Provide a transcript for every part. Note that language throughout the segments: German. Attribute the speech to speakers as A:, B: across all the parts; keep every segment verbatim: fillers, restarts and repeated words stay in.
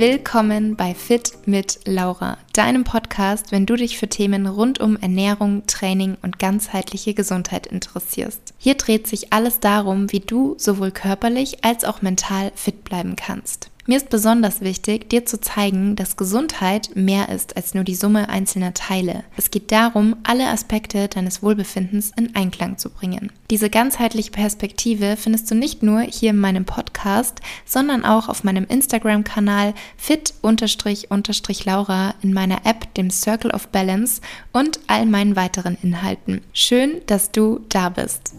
A: Willkommen bei Fit mit Laura, deinem Podcast, wenn du dich für Themen rund um Ernährung, Training und ganzheitliche Gesundheit interessierst. Hier dreht sich alles darum, wie du sowohl körperlich als auch mental fit bleiben kannst. Mir ist besonders wichtig, dir zu zeigen, dass Gesundheit mehr ist als nur die Summe einzelner Teile. Es geht darum, alle Aspekte deines Wohlbefindens in Einklang zu bringen. Diese ganzheitliche Perspektive findest du nicht nur hier in meinem Podcast, sondern auch auf meinem Instagram-Kanal fit-laura, in meiner App, dem Circle of Balance und all meinen weiteren Inhalten. Schön, dass du da bist.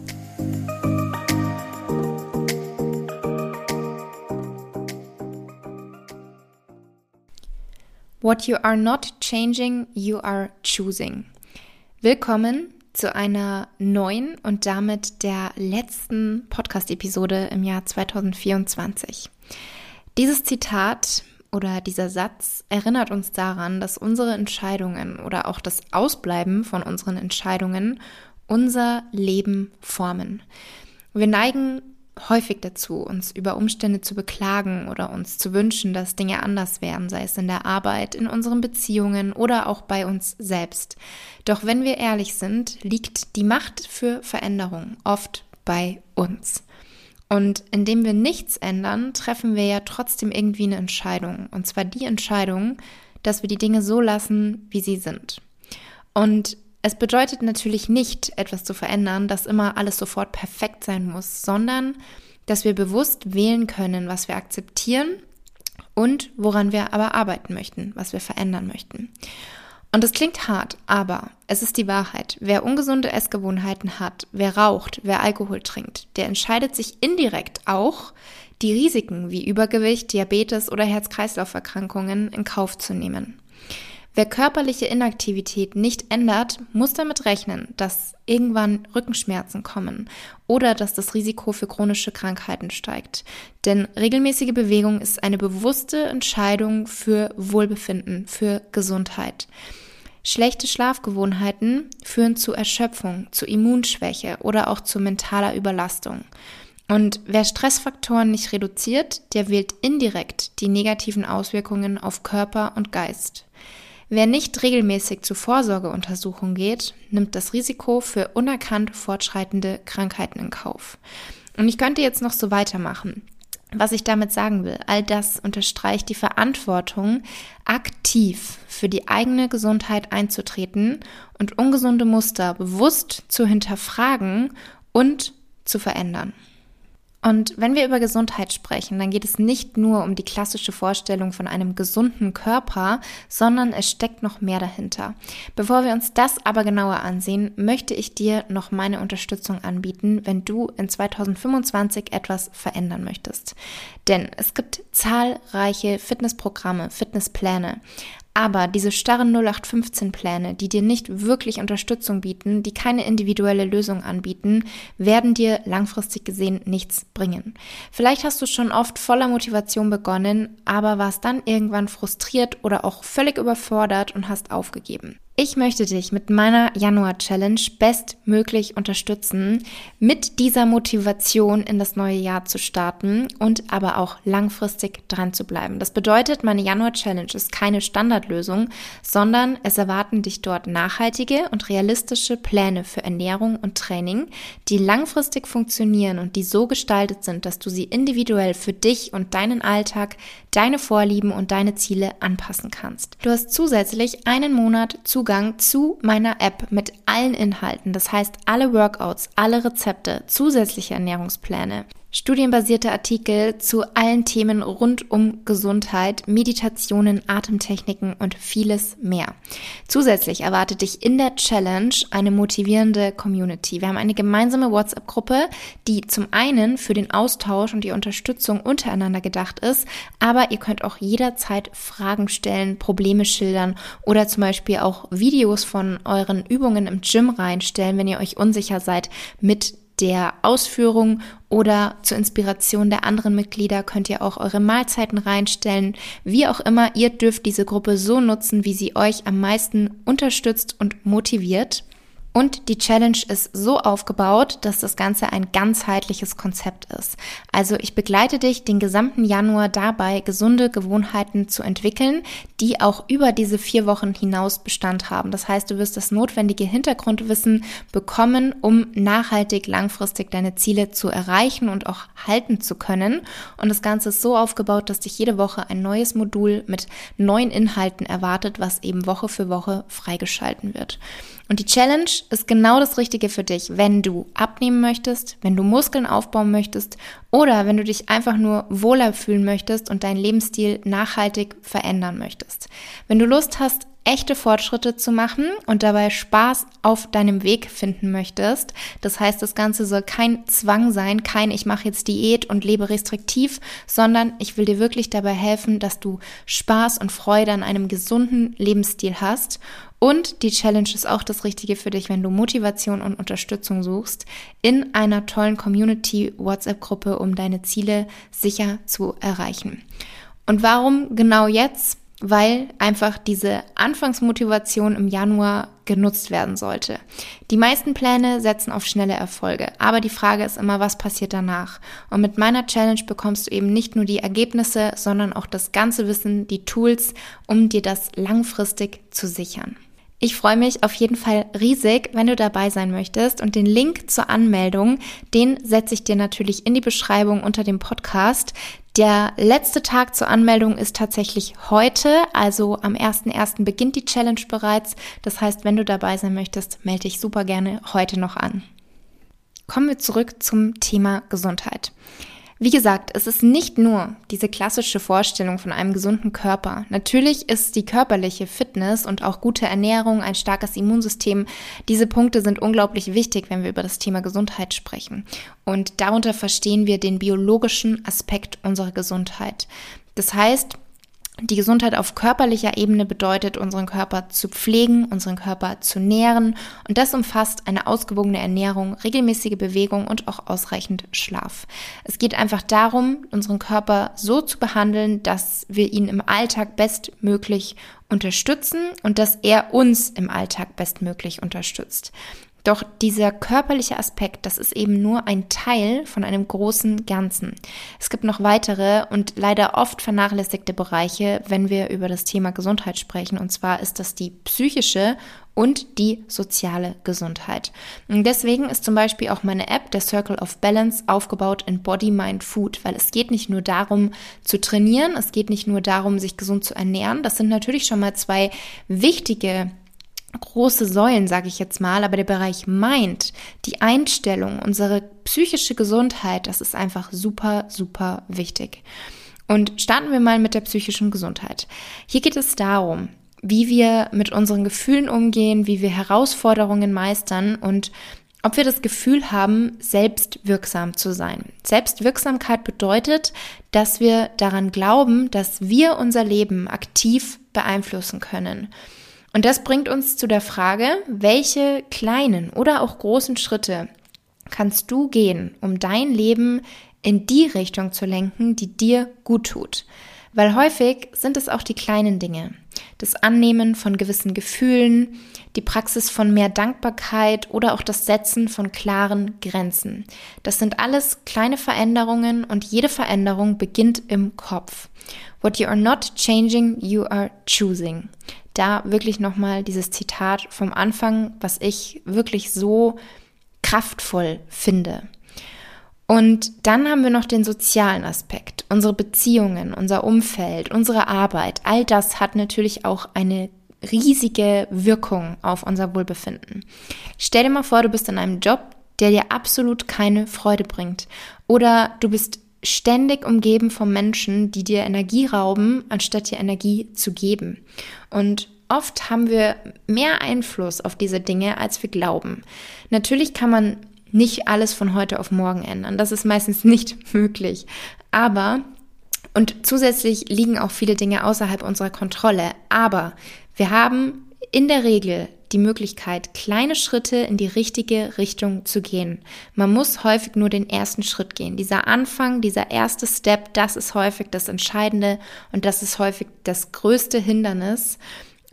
A: What you are not changing, you are choosing. Willkommen zu einer neuen und damit der letzten Podcast-Episode im Jahr zwanzig vierundzwanzig. Dieses Zitat oder dieser Satz erinnert uns daran, dass unsere Entscheidungen oder auch das Ausbleiben von unseren Entscheidungen unser Leben formen. Wir neigen häufig dazu, uns über Umstände zu beklagen oder uns zu wünschen, dass Dinge anders wären, sei es in der Arbeit, in unseren Beziehungen oder auch bei uns selbst. Doch wenn wir ehrlich sind, liegt die Macht für Veränderung oft bei uns. Und indem wir nichts ändern, treffen wir ja trotzdem irgendwie eine Entscheidung. Und zwar die Entscheidung, dass wir die Dinge so lassen, wie sie sind. Und es bedeutet natürlich nicht, etwas zu verändern, dass immer alles sofort perfekt sein muss, sondern dass wir bewusst wählen können, was wir akzeptieren und woran wir aber arbeiten möchten, was wir verändern möchten. Und das klingt hart, aber es ist die Wahrheit. Wer ungesunde Essgewohnheiten hat, wer raucht, wer Alkohol trinkt, der entscheidet sich indirekt auch, die Risiken wie Übergewicht, Diabetes oder Herz-Kreislauf-Erkrankungen in Kauf zu nehmen. Wer körperliche Inaktivität nicht ändert, muss damit rechnen, dass irgendwann Rückenschmerzen kommen oder dass das Risiko für chronische Krankheiten steigt. Denn regelmäßige Bewegung ist eine bewusste Entscheidung für Wohlbefinden, für Gesundheit. Schlechte Schlafgewohnheiten führen zu Erschöpfung, zu Immunschwäche oder auch zu mentaler Überlastung. Und wer Stressfaktoren nicht reduziert, der wählt indirekt die negativen Auswirkungen auf Körper und Geist. Wer nicht regelmäßig zur Vorsorgeuntersuchung geht, nimmt das Risiko für unerkannt fortschreitende Krankheiten in Kauf. Und ich könnte jetzt noch so weitermachen. Was ich damit sagen will, all das unterstreicht die Verantwortung, aktiv für die eigene Gesundheit einzutreten und ungesunde Muster bewusst zu hinterfragen und zu verändern. Und wenn wir über Gesundheit sprechen, dann geht es nicht nur um die klassische Vorstellung von einem gesunden Körper, sondern es steckt noch mehr dahinter. Bevor wir uns das aber genauer ansehen, möchte ich dir noch meine Unterstützung anbieten, wenn du in zwanzig fünfundzwanzig etwas verändern möchtest. Denn es gibt zahlreiche Fitnessprogramme, Fitnesspläne. Aber diese starren null acht fünfzehn Pläne, die dir nicht wirklich Unterstützung bieten, die keine individuelle Lösung anbieten, werden dir langfristig gesehen nichts bringen. Vielleicht hast du schon oft voller Motivation begonnen, aber warst dann irgendwann frustriert oder auch völlig überfordert und hast aufgegeben. Ich möchte dich mit meiner Januar-Challenge bestmöglich unterstützen, mit dieser Motivation in das neue Jahr zu starten und aber auch langfristig dran zu bleiben. Das bedeutet, meine Januar-Challenge ist keine Standardlösung, sondern es erwarten dich dort nachhaltige und realistische Pläne für Ernährung und Training, die langfristig funktionieren und die so gestaltet sind, dass du sie individuell für dich und deinen Alltag, deine Vorlieben und deine Ziele anpassen kannst. Du hast zusätzlich einen Monat Zugang zu meiner App mit allen Inhalten, das heißt alle Workouts, alle Rezepte, zusätzliche Ernährungspläne, studienbasierte Artikel zu allen Themen rund um Gesundheit, Meditationen, Atemtechniken und vieles mehr. Zusätzlich erwartet dich in der Challenge eine motivierende Community. Wir haben eine gemeinsame WhatsApp-Gruppe, die zum einen für den Austausch und die Unterstützung untereinander gedacht ist, aber ihr könnt auch jederzeit Fragen stellen, Probleme schildern oder zum Beispiel auch Videos von euren Übungen im Gym reinstellen, wenn ihr euch unsicher seid mit der Ausführung oder zur Inspiration der anderen Mitglieder könnt ihr auch eure Mahlzeiten reinstellen. Wie auch immer, ihr dürft diese Gruppe so nutzen, wie sie euch am meisten unterstützt und motiviert. Und die Challenge ist so aufgebaut, dass das Ganze ein ganzheitliches Konzept ist. Also ich begleite dich den gesamten Januar dabei, gesunde Gewohnheiten zu entwickeln, die auch über diese vier Wochen hinaus Bestand haben. Das heißt, du wirst das notwendige Hintergrundwissen bekommen, um nachhaltig, langfristig deine Ziele zu erreichen und auch halten zu können. Und das Ganze ist so aufgebaut, dass dich jede Woche ein neues Modul mit neuen Inhalten erwartet, was eben Woche für Woche freigeschalten wird. Und die Challenge ist genau das Richtige für dich, wenn du abnehmen möchtest, wenn du Muskeln aufbauen möchtest oder wenn du dich einfach nur wohler fühlen möchtest und deinen Lebensstil nachhaltig verändern möchtest. Wenn du Lust hast, echte Fortschritte zu machen und dabei Spaß auf deinem Weg finden möchtest. Das heißt, das Ganze soll kein Zwang sein, kein ich mache jetzt Diät und lebe restriktiv, sondern ich will dir wirklich dabei helfen, dass du Spaß und Freude an einem gesunden Lebensstil hast. Und die Challenge ist auch das Richtige für dich, wenn du Motivation und Unterstützung suchst, in einer tollen Community-WhatsApp-Gruppe, um deine Ziele sicher zu erreichen. Und warum genau jetzt? Weil einfach diese Anfangsmotivation im Januar genutzt werden sollte. Die meisten Pläne setzen auf schnelle Erfolge, aber die Frage ist immer, was passiert danach? Und mit meiner Challenge bekommst du eben nicht nur die Ergebnisse, sondern auch das ganze Wissen, die Tools, um dir das langfristig zu sichern. Ich freue mich auf jeden Fall riesig, wenn du dabei sein möchtest, und den Link zur Anmeldung, den setze ich dir natürlich in die Beschreibung unter dem Podcast. Der letzte Tag zur Anmeldung ist tatsächlich heute, also am ersten ersten beginnt die Challenge bereits. Das heißt, wenn du dabei sein möchtest, melde dich super gerne heute noch an. Kommen wir zurück zum Thema Gesundheit. Wie gesagt, es ist nicht nur diese klassische Vorstellung von einem gesunden Körper. Natürlich ist die körperliche Fitness und auch gute Ernährung, ein starkes Immunsystem, diese Punkte sind unglaublich wichtig, wenn wir über das Thema Gesundheit sprechen. Und darunter verstehen wir den biologischen Aspekt unserer Gesundheit. Das heißt, die Gesundheit auf körperlicher Ebene bedeutet, unseren Körper zu pflegen, unseren Körper zu nähren, und das umfasst eine ausgewogene Ernährung, regelmäßige Bewegung und auch ausreichend Schlaf. Es geht einfach darum, unseren Körper so zu behandeln, dass wir ihn im Alltag bestmöglich unterstützen und dass er uns im Alltag bestmöglich unterstützt. Doch dieser körperliche Aspekt, das ist eben nur ein Teil von einem großen Ganzen. Es gibt noch weitere und leider oft vernachlässigte Bereiche, wenn wir über das Thema Gesundheit sprechen. Und zwar ist das die psychische und die soziale Gesundheit. Und deswegen ist zum Beispiel auch meine App, der Circle of Balance, aufgebaut in Body, Mind, Food, weil es geht nicht nur darum zu trainieren, es geht nicht nur darum, sich gesund zu ernähren. Das sind natürlich schon mal zwei wichtige große Säulen, sage ich jetzt mal, aber der Bereich Mind, die Einstellung, unsere psychische Gesundheit, das ist einfach super, super wichtig. Und starten wir mal mit der psychischen Gesundheit. Hier geht es darum, wie wir mit unseren Gefühlen umgehen, wie wir Herausforderungen meistern und ob wir das Gefühl haben, selbstwirksam zu sein. Selbstwirksamkeit bedeutet, dass wir daran glauben, dass wir unser Leben aktiv beeinflussen können. Und das bringt uns zu der Frage, welche kleinen oder auch großen Schritte kannst du gehen, um dein Leben in die Richtung zu lenken, die dir gut tut? Weil häufig sind es auch die kleinen Dinge. Das Annehmen von gewissen Gefühlen, die Praxis von mehr Dankbarkeit oder auch das Setzen von klaren Grenzen. Das sind alles kleine Veränderungen und jede Veränderung beginnt im Kopf. What you are not changing, you are choosing. Da wirklich nochmal dieses Zitat vom Anfang, was ich wirklich so kraftvoll finde. Und dann haben wir noch den sozialen Aspekt, unsere Beziehungen, unser Umfeld, unsere Arbeit. All das hat natürlich auch eine riesige Wirkung auf unser Wohlbefinden. Stell dir mal vor, du bist in einem Job, der dir absolut keine Freude bringt. Oder du bist ständig umgeben von Menschen, die dir Energie rauben, anstatt dir Energie zu geben. Und oft haben wir mehr Einfluss auf diese Dinge, als wir glauben. Natürlich kann man nicht alles von heute auf morgen ändern. Das ist meistens nicht möglich. Aber, und zusätzlich liegen auch viele Dinge außerhalb unserer Kontrolle. Aber wir haben in der Regel die Möglichkeit, kleine Schritte in die richtige Richtung zu gehen. Man muss häufig nur den ersten Schritt gehen. Dieser Anfang, dieser erste Step, das ist häufig das Entscheidende und das ist häufig das größte Hindernis.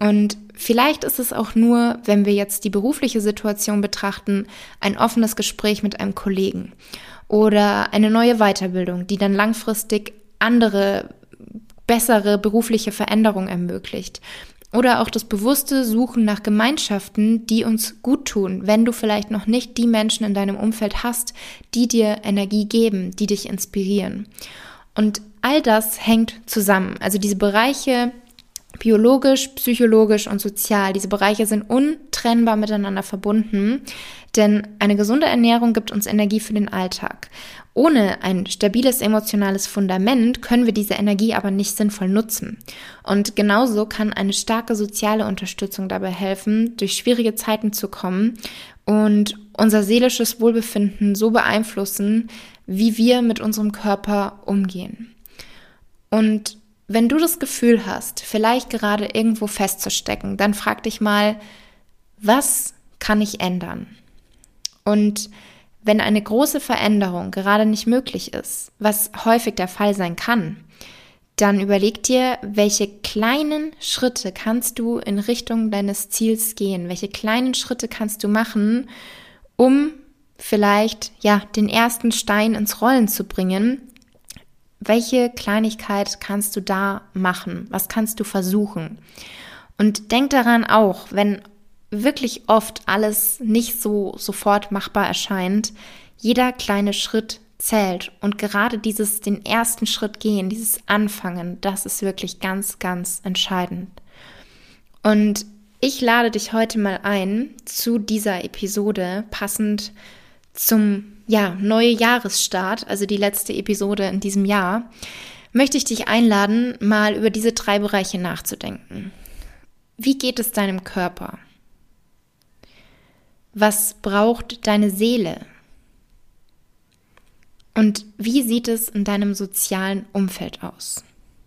A: Und vielleicht ist es auch nur, wenn wir jetzt die berufliche Situation betrachten, ein offenes Gespräch mit einem Kollegen oder eine neue Weiterbildung, die dann langfristig andere, bessere berufliche Veränderungen ermöglicht. Oder auch das bewusste Suchen nach Gemeinschaften, die uns gut tun, wenn du vielleicht noch nicht die Menschen in deinem Umfeld hast, die dir Energie geben, die dich inspirieren. Und all das hängt zusammen. Also diese Bereiche biologisch, psychologisch und sozial, diese Bereiche sind untrennbar miteinander verbunden, denn eine gesunde Ernährung gibt uns Energie für den Alltag. Ohne ein stabiles emotionales Fundament können wir diese Energie aber nicht sinnvoll nutzen. Und genauso kann eine starke soziale Unterstützung dabei helfen, durch schwierige Zeiten zu kommen und unser seelisches Wohlbefinden so beeinflussen, wie wir mit unserem Körper umgehen. Und wenn du das Gefühl hast, vielleicht gerade irgendwo festzustecken, dann frag dich mal, was kann ich ändern? Und wenn eine große Veränderung gerade nicht möglich ist, was häufig der Fall sein kann, dann überleg dir, welche kleinen Schritte kannst du in Richtung deines Ziels gehen? Welche kleinen Schritte kannst du machen, um vielleicht ja den ersten Stein ins Rollen zu bringen? Welche Kleinigkeit kannst du da machen? Was kannst du versuchen? Und denk daran auch, wenn wirklich oft alles nicht so sofort machbar erscheint, jeder kleine Schritt zählt. Und gerade dieses den ersten Schritt gehen, dieses Anfangen, das ist wirklich ganz, ganz entscheidend. Und ich lade dich heute mal ein zu dieser Episode, passend zum ja, neue Jahresstart, also die letzte Episode in diesem Jahr, möchte ich dich einladen, mal über diese drei Bereiche nachzudenken. Wie geht es deinem Körper? Was braucht deine Seele? Und wie sieht es in deinem sozialen Umfeld aus?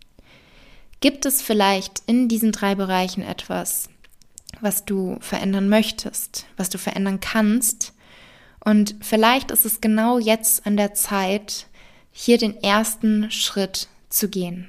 A: Gibt es vielleicht in diesen drei Bereichen etwas, was du verändern möchtest, was du verändern kannst? Und vielleicht ist es genau jetzt an der Zeit, hier den ersten Schritt zu gehen.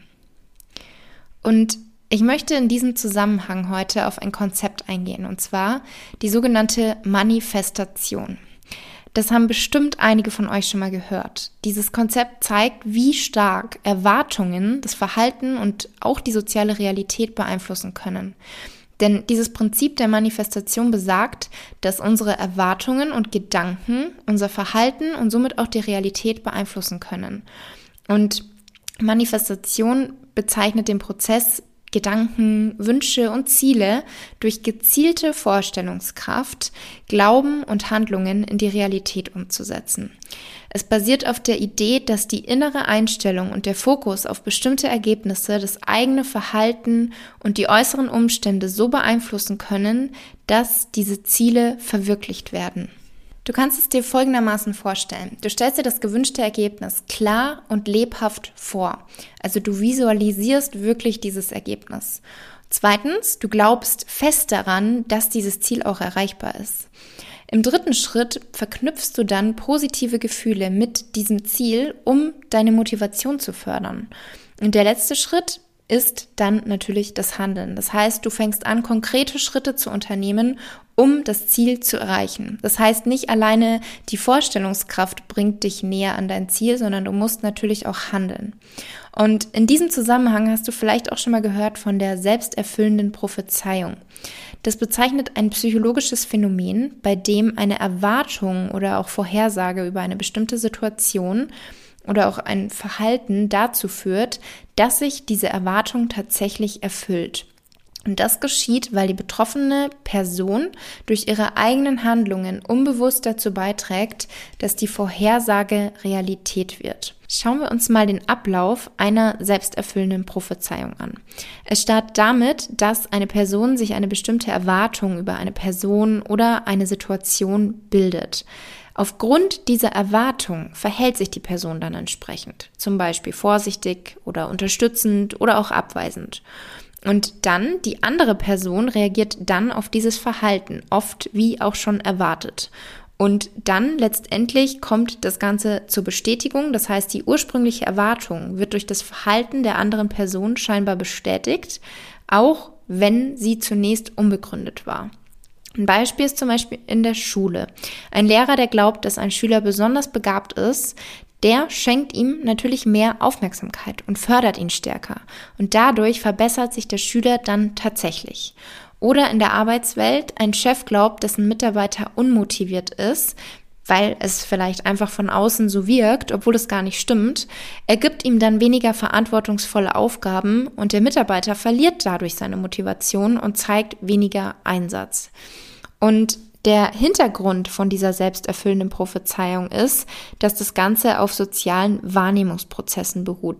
A: Und ich möchte in diesem Zusammenhang heute auf ein Konzept eingehen, und zwar die sogenannte Manifestation. Das haben bestimmt einige von euch schon mal gehört. Dieses Konzept zeigt, wie stark Erwartungen das Verhalten und auch die soziale Realität beeinflussen können. Denn dieses Prinzip der Manifestation besagt, dass unsere Erwartungen und Gedanken unser Verhalten und somit auch die Realität beeinflussen können. Und Manifestation bezeichnet den Prozess, Gedanken, Wünsche und Ziele durch gezielte Vorstellungskraft, Glauben und Handlungen in die Realität umzusetzen. Es basiert auf der Idee, dass die innere Einstellung und der Fokus auf bestimmte Ergebnisse das eigene Verhalten und die äußeren Umstände so beeinflussen können, dass diese Ziele verwirklicht werden. Du kannst es dir folgendermaßen vorstellen. Du stellst dir das gewünschte Ergebnis klar und lebhaft vor. Also du visualisierst wirklich dieses Ergebnis. Zweitens, du glaubst fest daran, dass dieses Ziel auch erreichbar ist. Im dritten Schritt verknüpfst du dann positive Gefühle mit diesem Ziel, um deine Motivation zu fördern. Und der letzte Schritt ist dann natürlich das Handeln. Das heißt, du fängst an, konkrete Schritte zu unternehmen, um das Ziel zu erreichen. Das heißt, nicht alleine die Vorstellungskraft bringt dich näher an dein Ziel, sondern du musst natürlich auch handeln. Und in diesem Zusammenhang hast du vielleicht auch schon mal gehört von der selbsterfüllenden Prophezeiung. Das bezeichnet ein psychologisches Phänomen, bei dem eine Erwartung oder auch Vorhersage über eine bestimmte Situation oder auch ein Verhalten dazu führt, dass sich diese Erwartung tatsächlich erfüllt. Und das geschieht, weil die betroffene Person durch ihre eigenen Handlungen unbewusst dazu beiträgt, dass die Vorhersage Realität wird. Schauen wir uns mal den Ablauf einer selbsterfüllenden Prophezeiung an. Es startet damit, dass eine Person sich eine bestimmte Erwartung über eine Person oder eine Situation bildet. Aufgrund dieser Erwartung verhält sich die Person dann entsprechend, zum Beispiel vorsichtig oder unterstützend oder auch abweisend. Und dann, die andere Person reagiert dann auf dieses Verhalten, oft wie auch schon erwartet. Und dann letztendlich kommt das Ganze zur Bestätigung, das heißt, die ursprüngliche Erwartung wird durch das Verhalten der anderen Person scheinbar bestätigt, auch wenn sie zunächst unbegründet war. Ein Beispiel ist zum Beispiel in der Schule. Ein Lehrer, der glaubt, dass ein Schüler besonders begabt ist, der schenkt ihm natürlich mehr Aufmerksamkeit und fördert ihn stärker. Und dadurch verbessert sich der Schüler dann tatsächlich. Oder in der Arbeitswelt, ein Chef glaubt, dass ein Mitarbeiter unmotiviert ist, weil es vielleicht einfach von außen so wirkt, obwohl es gar nicht stimmt. Er gibt ihm dann weniger verantwortungsvolle Aufgaben und der Mitarbeiter verliert dadurch seine Motivation und zeigt weniger Einsatz. Und der Hintergrund von dieser selbsterfüllenden Prophezeiung ist, dass das Ganze auf sozialen Wahrnehmungsprozessen beruht.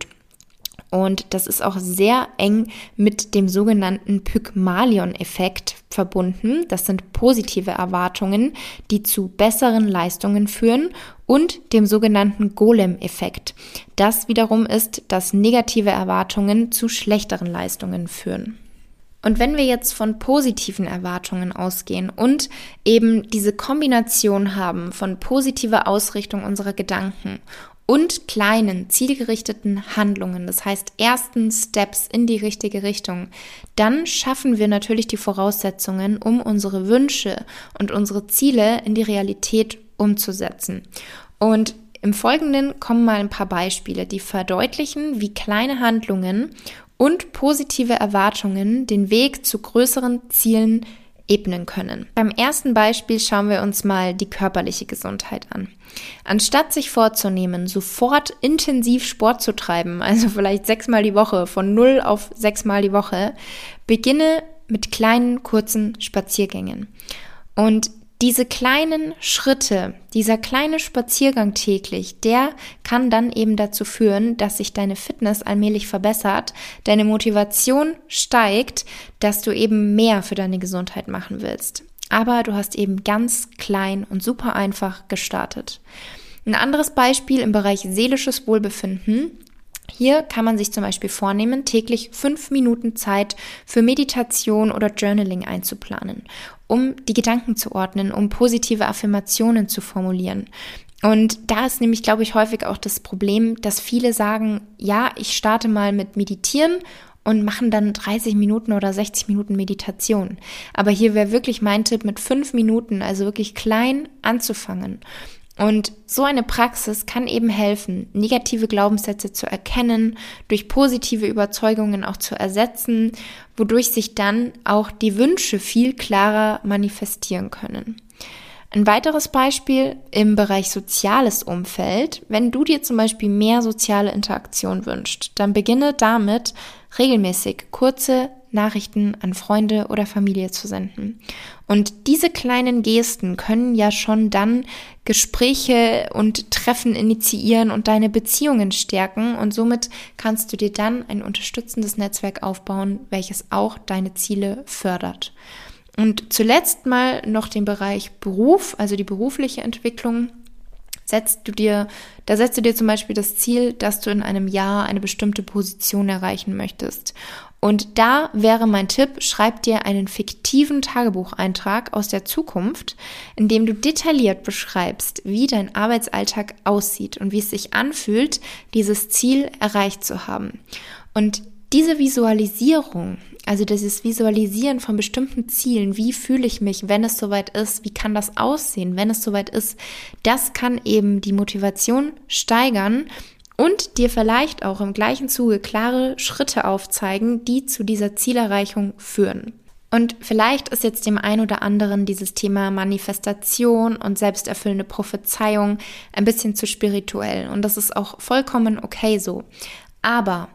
A: Und das ist auch sehr eng mit dem sogenannten Pygmalion-Effekt verbunden. Das sind positive Erwartungen, die zu besseren Leistungen führen, und dem sogenannten Golem-Effekt. Das wiederum ist, dass negative Erwartungen zu schlechteren Leistungen führen. Und wenn wir jetzt von positiven Erwartungen ausgehen und eben diese Kombination haben von positiver Ausrichtung unserer Gedanken und kleinen, zielgerichteten Handlungen, das heißt ersten Steps in die richtige Richtung, dann schaffen wir natürlich die Voraussetzungen, um unsere Wünsche und unsere Ziele in die Realität umzusetzen. Und im Folgenden kommen mal ein paar Beispiele, die verdeutlichen, wie kleine Handlungen und positive Erwartungen den Weg zu größeren Zielen ebnen können. Beim ersten Beispiel schauen wir uns mal die körperliche Gesundheit an. Anstatt sich vorzunehmen, sofort intensiv Sport zu treiben, also vielleicht sechsmal die Woche, von null auf sechsmal die Woche, beginne mit kleinen, kurzen Spaziergängen. Und diese kleinen Schritte, dieser kleine Spaziergang täglich, der kann dann eben dazu führen, dass sich deine Fitness allmählich verbessert, deine Motivation steigt, dass du eben mehr für deine Gesundheit machen willst. Aber du hast eben ganz klein und super einfach gestartet. Ein anderes Beispiel im Bereich seelisches Wohlbefinden. Hier kann man sich zum Beispiel vornehmen, täglich fünf Minuten Zeit für Meditation oder Journaling einzuplanen, um die Gedanken zu ordnen, um positive Affirmationen zu formulieren. Und da ist nämlich, glaube ich, häufig auch das Problem, dass viele sagen, ja, ich starte mal mit Meditieren und machen dann dreißig Minuten oder sechzig Minuten Meditation. Aber hier wäre wirklich mein Tipp, mit fünf Minuten, also wirklich klein anzufangen. Und so eine Praxis kann eben helfen, negative Glaubenssätze zu erkennen, durch positive Überzeugungen auch zu ersetzen, wodurch sich dann auch die Wünsche viel klarer manifestieren können. Ein weiteres Beispiel im Bereich soziales Umfeld: Wenn du dir zum Beispiel mehr soziale Interaktion wünschst, dann beginne damit, regelmäßig kurze Nachrichten an Freunde oder Familie zu senden. Und diese kleinen Gesten können ja schon dann Gespräche und Treffen initiieren und deine Beziehungen stärken, und somit kannst du dir dann ein unterstützendes Netzwerk aufbauen, welches auch deine Ziele fördert. Und zuletzt mal noch den Bereich Beruf, also die berufliche Entwicklung. Setzt du dir, da setzt du dir zum Beispiel das Ziel, dass du in einem Jahr eine bestimmte Position erreichen möchtest. Und da wäre mein Tipp, schreib dir einen fiktiven Tagebucheintrag aus der Zukunft, in dem du detailliert beschreibst, wie dein Arbeitsalltag aussieht und wie es sich anfühlt, dieses Ziel erreicht zu haben. Und diese Visualisierung, also dieses Visualisieren von bestimmten Zielen, wie fühle ich mich, wenn es soweit ist, wie kann das aussehen, wenn es soweit ist, das kann eben die Motivation steigern und dir vielleicht auch im gleichen Zuge klare Schritte aufzeigen, die zu dieser Zielerreichung führen. Und vielleicht ist jetzt dem einen oder anderen dieses Thema Manifestation und selbsterfüllende Prophezeiung ein bisschen zu spirituell, und das ist auch vollkommen okay so. Aber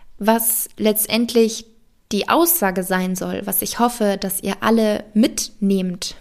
A: was letztendlich die Aussage sein soll, was ich hoffe, dass ihr alle mitnehmt,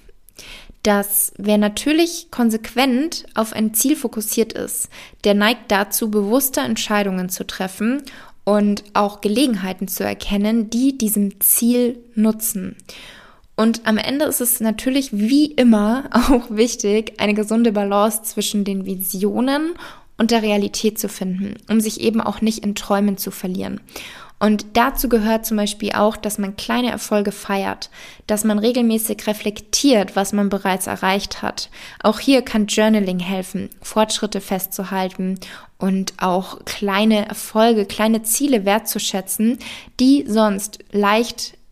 A: dass wer natürlich konsequent auf ein Ziel fokussiert ist, der neigt dazu, bewusste Entscheidungen zu treffen und auch Gelegenheiten zu erkennen, die diesem Ziel nutzen. Und am Ende ist es natürlich wie immer auch wichtig, eine gesunde Balance zwischen den Visionen und der Realität zu finden, um sich eben auch nicht in Träumen zu verlieren. Und dazu gehört zum Beispiel auch, dass man kleine Erfolge feiert, dass man regelmäßig reflektiert, was man bereits erreicht hat. Auch hier kann Journaling helfen, Fortschritte festzuhalten und auch kleine Erfolge, kleine Ziele wertzuschätzen, die sonst leicht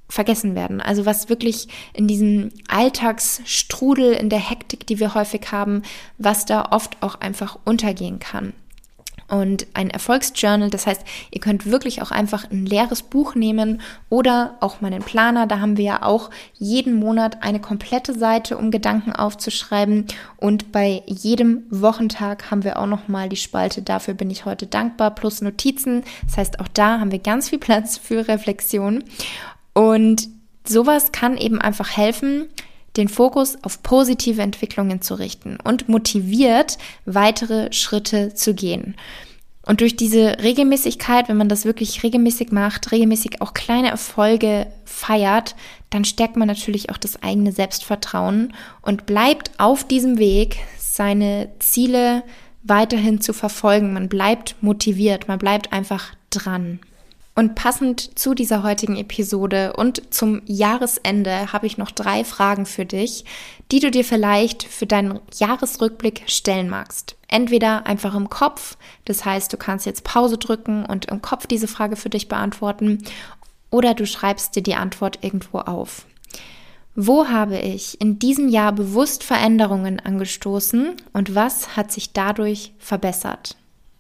A: vergessen werden. Also was wirklich in diesem Alltagsstrudel, in der Hektik, die wir häufig haben, was da oft auch einfach untergehen kann. Und ein Erfolgsjournal, das heißt, ihr könnt wirklich auch einfach ein leeres Buch nehmen oder auch mal einen Planer. Da haben wir ja auch jeden Monat eine komplette Seite, um Gedanken aufzuschreiben. Und bei jedem Wochentag haben wir auch nochmal die Spalte, dafür bin ich heute dankbar, plus Notizen. Das heißt, auch da haben wir ganz viel Platz für Reflexion. Und sowas kann eben einfach helfen, den Fokus auf positive Entwicklungen zu richten und motiviert, weitere Schritte zu gehen. Und durch diese Regelmäßigkeit, wenn man das wirklich regelmäßig macht, regelmäßig auch kleine Erfolge feiert, dann stärkt man natürlich auch das eigene Selbstvertrauen und bleibt auf diesem Weg, seine Ziele weiterhin zu verfolgen. Man bleibt motiviert, man bleibt einfach dran. Und passend zu dieser heutigen Episode und zum Jahresende habe ich noch drei Fragen für dich, die du dir vielleicht für deinen Jahresrückblick stellen magst. Entweder einfach im Kopf, das heißt, du kannst jetzt Pause drücken und im Kopf diese Frage für dich beantworten, oder du schreibst dir die Antwort irgendwo auf. Wo habe ich in diesem Jahr bewusst Veränderungen angestoßen und was hat sich dadurch verbessert?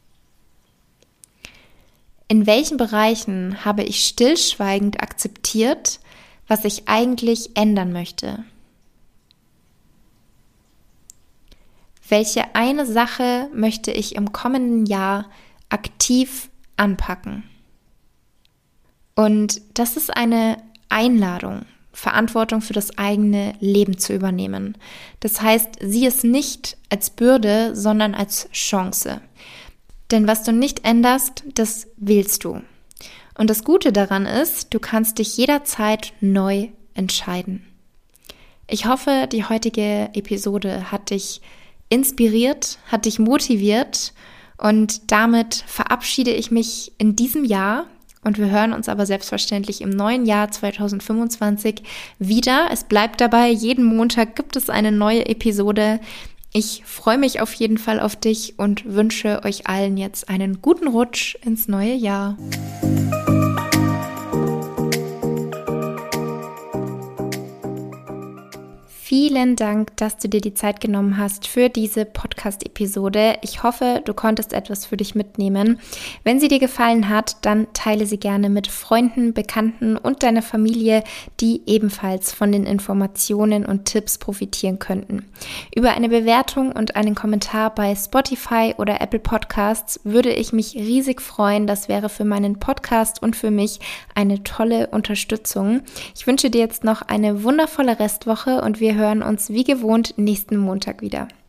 A: In welchen Bereichen habe ich stillschweigend akzeptiert, was ich eigentlich ändern möchte? Welche eine Sache möchte ich im kommenden Jahr aktiv anpacken? Und das ist eine Einladung, Verantwortung für das eigene Leben zu übernehmen. Das heißt, sieh es nicht als Bürde, sondern als Chance. Denn was du nicht änderst, das wählst du. Und das Gute daran ist, du kannst dich jederzeit neu entscheiden. Ich hoffe, die heutige Episode hat dich inspiriert, hat dich motiviert und damit verabschiede ich mich in diesem Jahr und wir hören uns aber selbstverständlich im neuen Jahr zwanzig fünfundzwanzig wieder. Es bleibt dabei, jeden Montag gibt es eine neue Episode. Ich freue mich auf jeden Fall auf dich und wünsche euch allen jetzt einen guten Rutsch ins neue Jahr. Vielen Dank, dass du dir die Zeit genommen hast für diese Podcast-Episode. Ich hoffe, du konntest etwas für dich mitnehmen. Wenn sie dir gefallen hat, dann teile sie gerne mit Freunden, Bekannten und deiner Familie, die ebenfalls von den Informationen und Tipps profitieren könnten. Über eine Bewertung und einen Kommentar bei Spotify oder Apple Podcasts würde ich mich riesig freuen. Das wäre für meinen Podcast und für mich eine tolle Unterstützung. Ich wünsche dir jetzt noch eine wundervolle Restwoche und wir hören uns wie gewohnt nächsten Montag wieder.